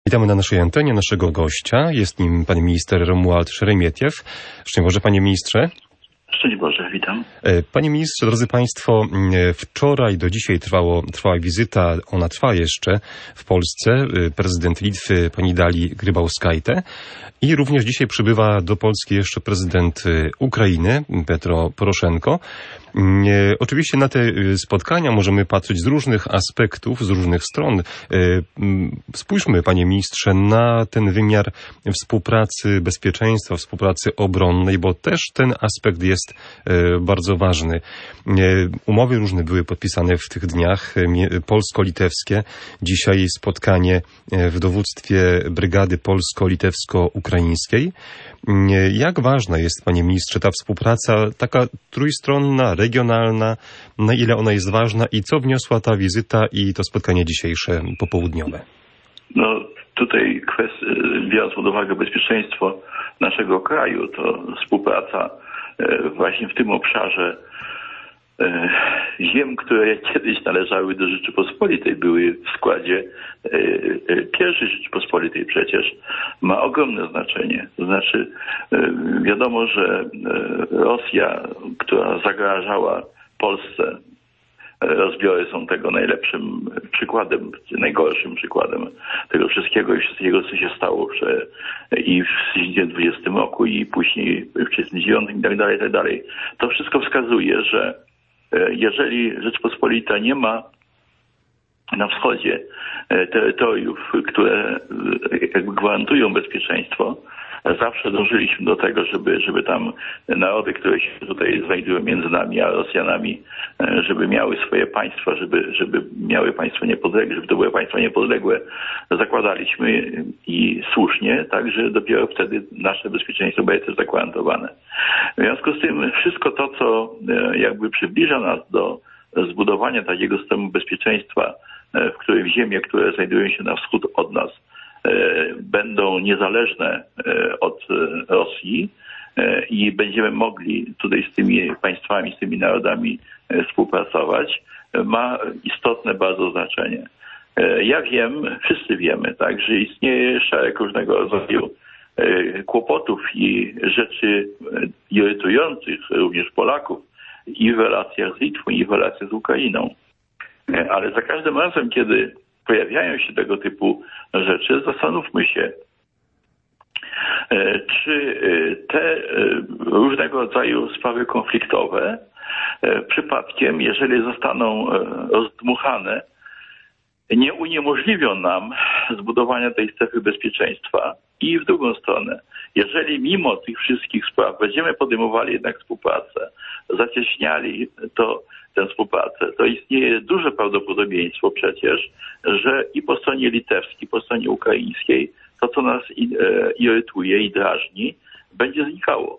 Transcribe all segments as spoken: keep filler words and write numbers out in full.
Witamy na naszej antenie naszego gościa. Jest nim pan minister Romuald Szeremietiew. Szczęść Boże, panie ministrze. Szczęść Boże, witam. Panie ministrze, drodzy państwo, wczoraj do dzisiaj trwało, trwała wizyta, ona trwa jeszcze w Polsce, prezydent Litwy pani Dali Grybauskaite i również dzisiaj przybywa do Polski jeszcze prezydent Ukrainy Petro Poroszenko. Oczywiście na te spotkania możemy patrzeć z różnych aspektów, z różnych stron. Spójrzmy, panie ministrze, na ten wymiar współpracy bezpieczeństwa, współpracy obronnej, bo też ten aspekt jest bardzo ważny. Umowy różne były podpisane w tych dniach, polsko-litewskie. Dzisiaj spotkanie w dowództwie Brygady Polsko-Litewsko-Ukraińskiej. Jak ważna jest, panie ministrze, ta współpraca taka trójstronna, regionalna, na ile ona jest ważna i co wniosła ta wizyta i to spotkanie dzisiejsze popołudniowe? No tutaj kwestia, biorąc pod uwagę bezpieczeństwo naszego kraju, to współpraca właśnie w tym obszarze ziem, które kiedyś należały do Rzeczypospolitej, były w składzie pierwszej Rzeczypospolitej przecież, ma ogromne znaczenie. To znaczy wiadomo, że Rosja, która zagrażała Polsce, rozbiory są tego najlepszym przykładem, najgorszym przykładem tego wszystkiego i wszystkiego, co się stało i w tysiąc dziewięćset dwudziestym roku i później w tysiąc dziewięćset trzydziestym dziewiątym i tak dalej, i tak dalej. To wszystko wskazuje, że jeżeli Rzeczpospolita nie ma na wschodzie terytoriów, które jakby gwarantują bezpieczeństwo, zawsze dążyliśmy do tego, żeby, żeby tam narody, które się tutaj znajdują między nami a Rosjanami, żeby miały swoje państwa, żeby, żeby miały państwo niepodległe, żeby to były państwa niepodległe, zakładaliśmy i słusznie, także dopiero wtedy nasze bezpieczeństwo będzie też zagwarantowane. W związku z tym wszystko to, co jakby przybliża nas do zbudowania takiego systemu bezpieczeństwa, w którym ziemie, które znajdują się na wschód od nas, będą niezależne od Rosji i będziemy mogli tutaj z tymi państwami, z tymi narodami współpracować, ma istotne bardzo znaczenie. Ja wiem, wszyscy wiemy, tak, że istnieje szereg różnego rodzaju kłopotów i rzeczy irytujących również Polaków i w relacjach z Litwą, i w relacjach z Ukrainą. Ale za każdym razem, kiedy pojawiają się tego typu rzeczy, zastanówmy się, czy te różnego rodzaju sprawy konfliktowe przypadkiem, jeżeli zostaną rozdmuchane, nie uniemożliwią nam zbudowania tej strefy bezpieczeństwa i w drugą stronę. Jeżeli mimo tych wszystkich spraw będziemy podejmowali jednak współpracę, zacieśniali to tę współpracę, to istnieje duże prawdopodobieństwo przecież, że i po stronie litewskiej, po stronie ukraińskiej to, co nas irytuje i drażni, będzie znikało.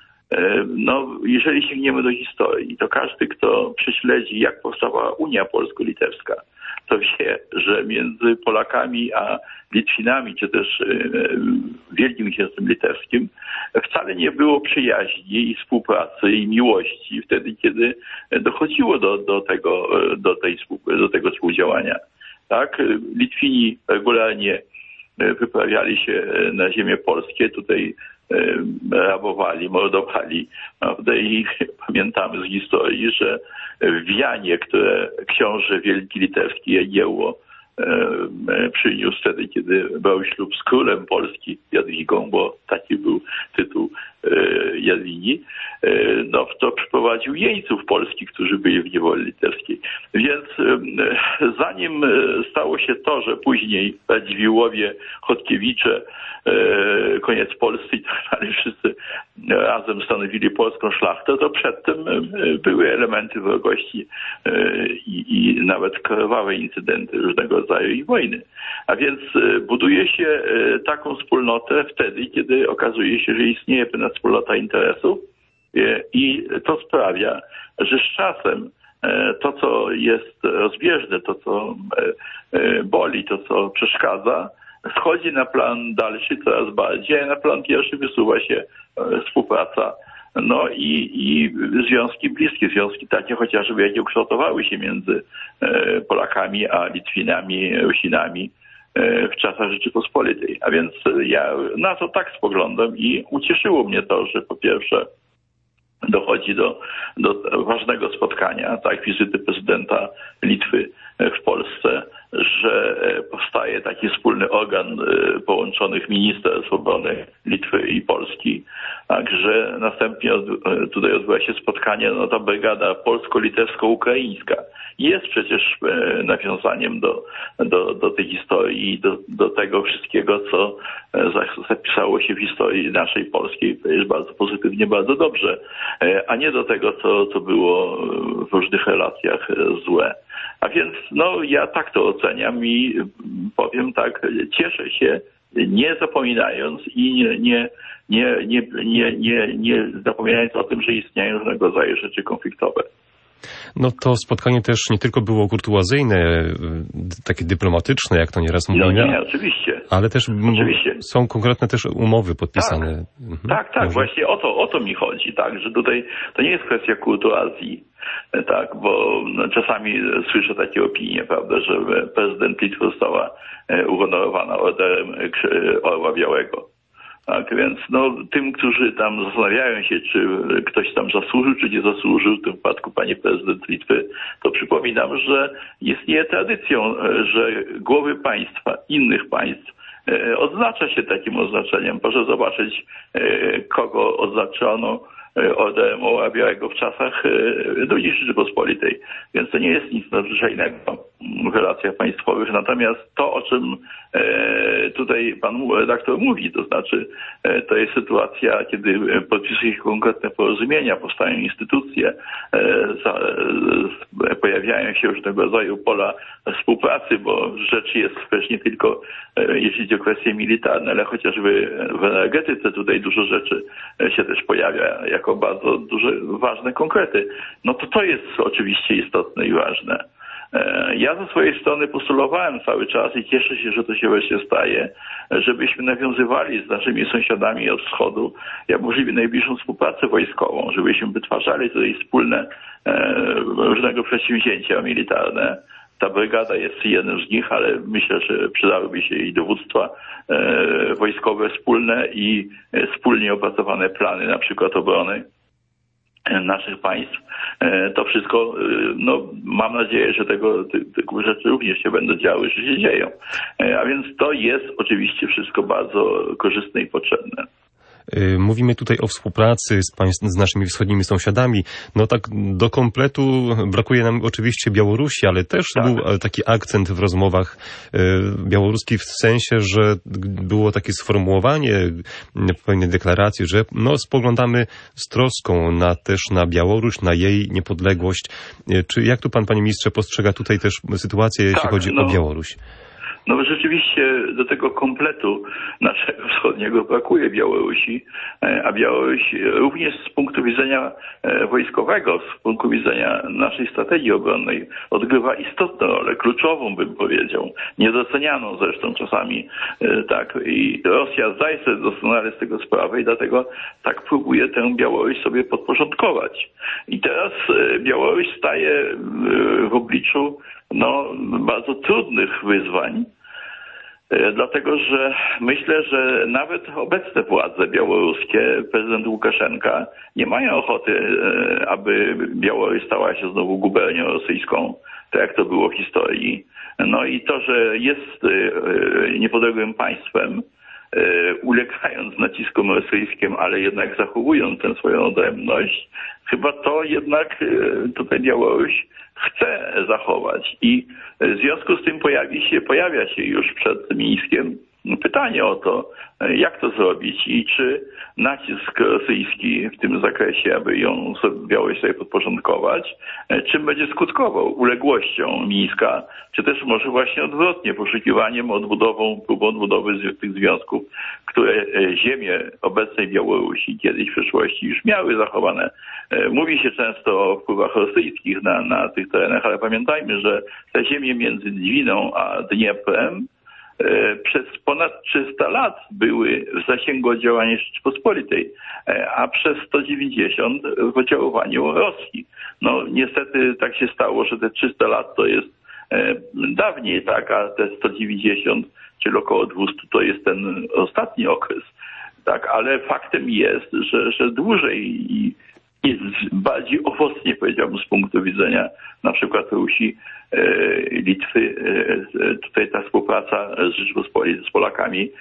No, jeżeli sięgniemy do historii, to każdy, kto prześledzi, jak powstała Unia Polsko-Litewska, to wie, że między Polakami a Litwinami, czy też Wielkim Księstwem Litewskim, wcale nie było przyjaźni i współpracy i miłości wtedy, kiedy dochodziło do, do, tego, do, tej, do tego współdziałania. Tak? Litwini regularnie wyprawiali się na ziemię polskie, tutaj rabowali, mordowali, prawda? I pamiętamy z historii, że w Wianie, które książę Wielki Litewski Jagiełło przyniósł wtedy, kiedy brał ślub z królem Polski Jadwigą, bo taki był tytuł Jadwigi, no to przyprowadził jeńców polskich, którzy byli w niewoli litewskiej. Więc zanim stało się to, że później Radziwiłłowie, Chodkiewicze, koniec Polski i tak dalej, wszyscy razem stanowili polską szlachtę, to przedtem były elementy wrogości i, i nawet krwawe incydenty różnego rodzaju i wojny. A więc buduje się taką wspólnotę wtedy, kiedy okazuje się, że istnieje pewna wspólnota interesów i to sprawia, że z czasem to, co jest rozbieżne, to, co boli, to, co przeszkadza, schodzi na plan dalszy coraz bardziej, a na plan pierwszy wysuwa się współpraca. No i, i związki bliskie, związki takie chociażby, jakie ukształtowały się między Polakami a Litwinami, Rusinami w czasach Rzeczypospolitej. A więc ja na to tak spoglądam i ucieszyło mnie to, że po pierwsze dochodzi do, do ważnego spotkania, tak, wizyty prezydenta Litwy w Polsce, że powstaje taki wspólny organ połączonych ministerstw obrony Litwy i Polski, tak, że następnie od, tutaj odbyła się spotkanie, no ta brygada polsko-litewsko-ukraińska jest przecież nawiązaniem do, do, do tej historii i do, do tego wszystkiego, co zapisało się w historii naszej polskiej, to jest bardzo pozytywnie, bardzo dobrze, a nie do tego, co, co było w różnych relacjach złe. A więc no ja tak to oceniam i powiem tak, cieszę się, nie zapominając i nie, nie, nie, nie, nie, nie, nie zapominając o tym, że istnieją różnego rodzaju rzeczy konfliktowe. No to spotkanie też nie tylko było kurtuazyjne, takie dyplomatyczne, jak to nieraz mówimy. No nie, oczywiście. Ale też oczywiście. są konkretne też umowy podpisane. Tak, mhm. tak, tak, właśnie o to, o to mi chodzi, tak, że tutaj to nie jest kwestia kurtuazji, tak, bo no, czasami słyszę takie opinie, prawda, że prezydent Litwy została uhonorowana orderem Orła Białego. Tak, więc no, tym, którzy tam zastanawiają się, czy ktoś tam zasłużył, czy nie zasłużył, w tym wypadku pani prezydent Litwy, to przypominam, że istnieje tradycją, że głowy państwa, innych państw odznacza się takim oznaczeniem. Proszę zobaczyć, kogo oznaczono orderem Orła Białego w czasach drugiej Rzeczypospolitej. Więc to nie jest nic nadzwyczajnego w relacjach państwowych. Natomiast to, o czym tutaj pan redaktor mówi, to znaczy to jest sytuacja, kiedy podpisuje się konkretne porozumienia, powstają instytucje, pojawiają się różnego rodzaju pola współpracy, bo rzecz jest też nie tylko jeśli chodzi o kwestie militarne, ale chociażby w energetyce tutaj dużo rzeczy się też pojawia jako bardzo duże, ważne konkrety. No to to jest oczywiście istotne i ważne. Ja ze swojej strony postulowałem cały czas i cieszę się, że to się wreszcie staje, żebyśmy nawiązywali z naszymi sąsiadami od wschodu jak możliwie najbliższą współpracę wojskową, żebyśmy wytwarzali tutaj wspólne różnego przedsięwzięcia militarne. Ta brygada jest jednym z nich, ale myślę, że przydałyby się i dowództwa e, wojskowe wspólne i e, wspólnie opracowane plany, na przykład obrony naszych państw. E, to wszystko, e, no mam nadzieję, że tego typu rzeczy również się będą działy, że się dzieją. E, a więc to jest oczywiście wszystko bardzo korzystne i potrzebne. Mówimy tutaj o współpracy z, państw, z naszymi wschodnimi sąsiadami. No tak do kompletu brakuje nam oczywiście Białorusi, ale też tak. Był taki akcent w rozmowach białoruskich w sensie, że było takie sformułowanie w pewnej deklaracji, że no, spoglądamy z troską na, też na Białoruś, na jej niepodległość. Czy jak tu pan, panie ministrze, postrzega tutaj też sytuację, jeśli tak, chodzi no. o Białoruś? No rzeczywiście do tego kompletu naszego wschodniego brakuje Białorusi, a Białoruś również z punktu widzenia wojskowego, z punktu widzenia naszej strategii obronnej odgrywa istotną rolę, kluczową bym powiedział, niedocenianą zresztą czasami, tak, i Rosja zdaje sobie doskonale z tego sprawę i dlatego tak próbuje tę Białoruś sobie podporządkować. I teraz Białoruś staje w obliczu no, bardzo trudnych wyzwań, dlatego że myślę, że nawet obecne władze białoruskie, prezydent Łukaszenka, nie mają ochoty, aby Białoruś stała się znowu gubernią rosyjską, tak jak to było w historii. No i to, że jest niepodległym państwem, ulegając naciskom rosyjskim, ale jednak zachowując tę swoją odrębność, chyba to jednak tutaj Białoruś chce zachować i w związku z tym pojawi się, pojawia się już przed Mińskiem pytanie o to, jak to zrobić i czy nacisk rosyjski w tym zakresie, aby ją Białoruś sobie podporządkować, czym będzie skutkował? Uległością Mińska, czy też może właśnie odwrotnie, poszukiwaniem, odbudową, próbą odbudowy tych związków, które ziemie obecnej Białorusi kiedyś w przeszłości już miały zachowane. Mówi się często o wpływach rosyjskich na, na tych terenach, ale pamiętajmy, że te ziemie między Dwiną a Dnieprem przez ponad trzysta lat były w zasięgu oddziałania Rzeczypospolitej, a przez sto dziewięćdziesiąt w oddziaływaniu Rosji. No niestety tak się stało, że te trzysta lat to jest dawniej, tak, a te sto dziewięćdziesiąt, czyli około dwieście, to jest ten ostatni okres, tak, ale faktem jest, że, że dłużej i i bardziej owocnie, powiedziałbym, z punktu widzenia na przykład Rusi, Litwy, tutaj ta współpraca z Rzeczpospolitą, z Polakami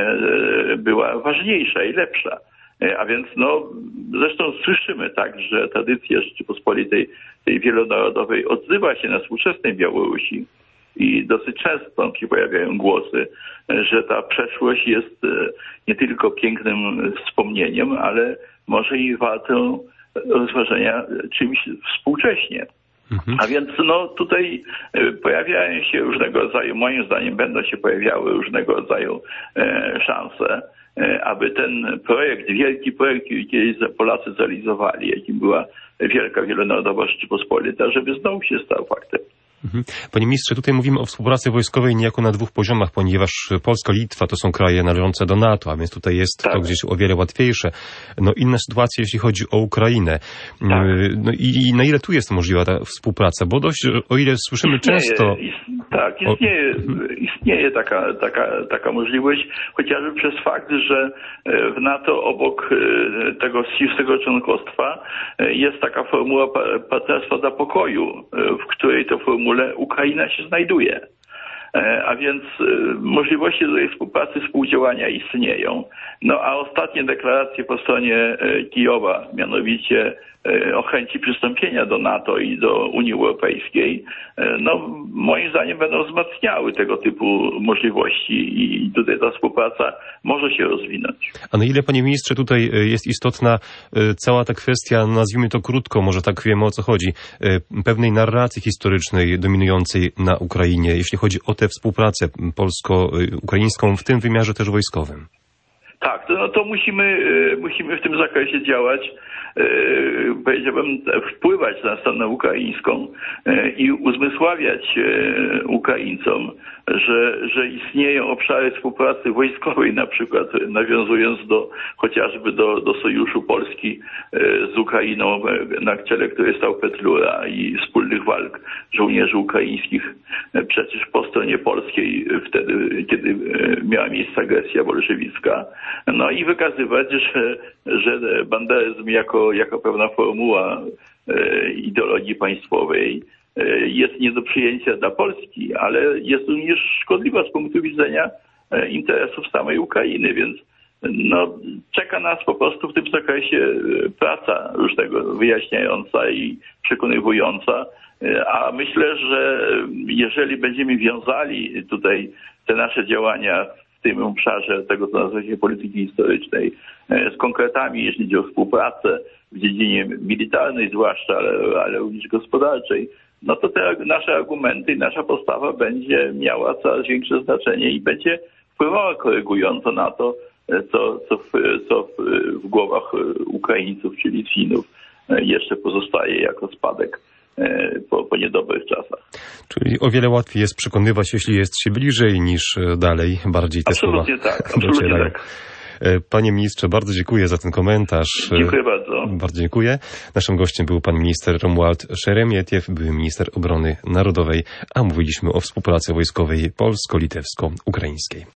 była ważniejsza i lepsza. A więc no, zresztą słyszymy tak, że tradycja Rzeczypospolitej tej wielonarodowej odzywa się na współczesnej Białorusi i dosyć często się pojawiają głosy, że ta przeszłość jest nie tylko pięknym wspomnieniem, ale może i wartą rozważenia czymś współcześnie. Mhm. A więc no tutaj pojawiają się różnego rodzaju, moim zdaniem będą się pojawiały różnego rodzaju e, szanse, e, aby ten projekt, wielki projekt, który Polacy zrealizowali, jakim była wielka wielonarodowa Rzeczypospolita, żeby znowu się stał faktem. Panie ministrze, tutaj mówimy o współpracy wojskowej niejako na dwóch poziomach, ponieważ Polska, Litwa to są kraje należące do NATO, a więc tutaj jest tak. to gdzieś o wiele łatwiejsze. No inna sytuacja, jeśli chodzi o Ukrainę. Tak. No i, i na ile tu jest możliwa ta współpraca? Bo dość, o ile słyszymy istnieje, często... Ist, tak, istnieje, o... istnieje taka, taka, taka możliwość, chociażby przez fakt, że w NATO obok tego ścisłego członkostwa jest taka formuła partnerstwa dla pokoju, w której to formuła Ukraina się znajduje. A więc możliwości tej współpracy, współdziałania istnieją. No a ostatnie deklaracje po stronie Kijowa, mianowicie o chęci przystąpienia do NATO i do Unii Europejskiej, no moim zdaniem będą wzmacniały tego typu możliwości i tutaj ta współpraca może się rozwinąć. A na ile, panie ministrze, tutaj jest istotna cała ta kwestia, nazwijmy to krótko, może tak wiemy o co chodzi, pewnej narracji historycznej dominującej na Ukrainie, jeśli chodzi o tę współpracę polsko-ukraińską, w tym wymiarze też wojskowym? Tak, to, no to musimy, musimy w tym zakresie działać, powiedziałbym, wpływać na stronę ukraińską i uzmysławiać Ukraińcom, że, że istnieją obszary współpracy wojskowej, na przykład nawiązując do chociażby do, do sojuszu Polski z Ukrainą, na czele której stał Petlura i wspólnych walk żołnierzy ukraińskich przecież po stronie polskiej wtedy, kiedy miała miejsce agresja bolszewicka. No i wykazywać, że, że banderyzm jako, jako pewna formuła ideologii państwowej jest nie do przyjęcia dla Polski, ale jest również szkodliwa z punktu widzenia interesów samej Ukrainy, więc no, czeka nas po prostu w tym zakresie praca różnego wyjaśniająca i przekonywująca, a myślę, że jeżeli będziemy wiązali tutaj te nasze działania w tym obszarze tego, co nazywa się polityki historycznej, z konkretami, jeśli chodzi o współpracę w dziedzinie militarnej zwłaszcza, ale, ale również gospodarczej, no to te nasze argumenty i nasza postawa będzie miała coraz większe znaczenie i będzie wpływała korygująco na to, co, co, w, co w, w głowach Ukraińców czy Litwinów jeszcze pozostaje jako spadek po, po niedobrych czasach. Czyli o wiele łatwiej jest przekonywać, jeśli jest się bliżej, niż dalej, bardziej te absolutnie słowa tak, absolutnie docierają. tak. Panie ministrze, bardzo dziękuję za ten komentarz. Dziękuję bardzo. Bardzo dziękuję. Naszym gościem był pan minister Romuald Szeremietiew, były minister obrony narodowej, a mówiliśmy o współpracy wojskowej polsko-litewsko-ukraińskiej.